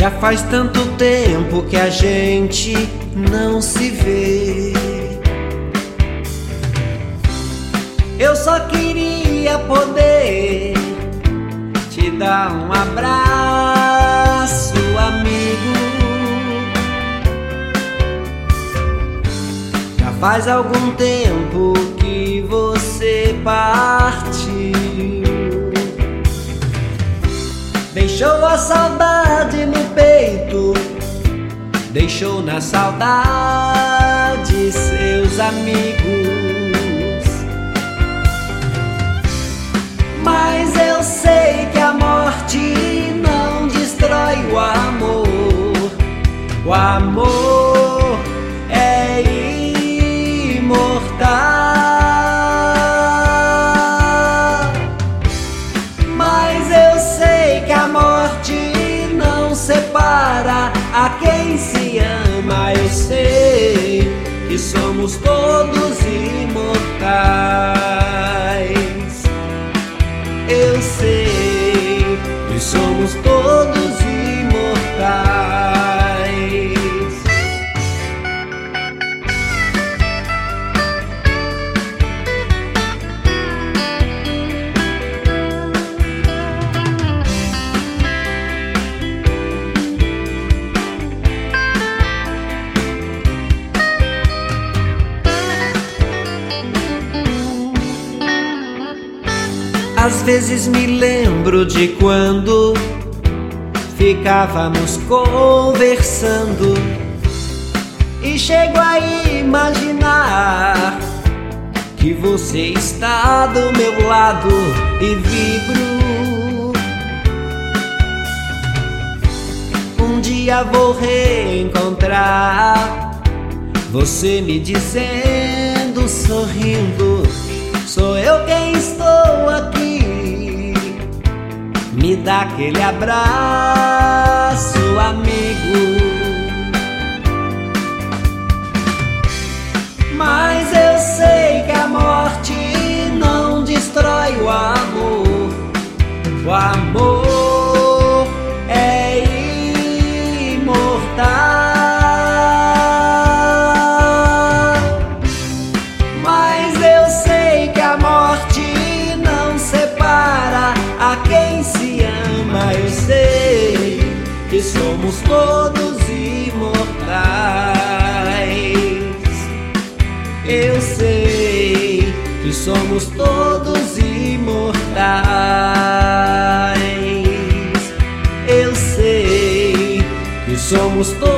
Já faz tanto tempo que a gente não se vê. Eu só queria poder te dar um abraço, amigo. Já faz algum tempo que você partiu. Deixou a saudade no peito, deixou na saudade seus amigos. Mas eu sei que a morte não destrói o amor. O amor é imortal. Mas eu sei que a morte não separa a quem se ama. Eu sei que somos todos imortais. Eu sei que somos todos imortais. Às vezes me lembro de quando ficávamos conversando e chego a imaginar que você está do meu lado e vibro. Um dia vou reencontrar você me dizendo, sorrindo: sou eu quem estou aqui. Me dá aquele abraço, amigo. Mas eu sei que a morte não destrói o amor. O amor é imortal. Mas eu sei que a morte não separa a quem se ama. Eu sei que somos todos imortais. Eu sei que somos todos imortais. Eu sei que somos todos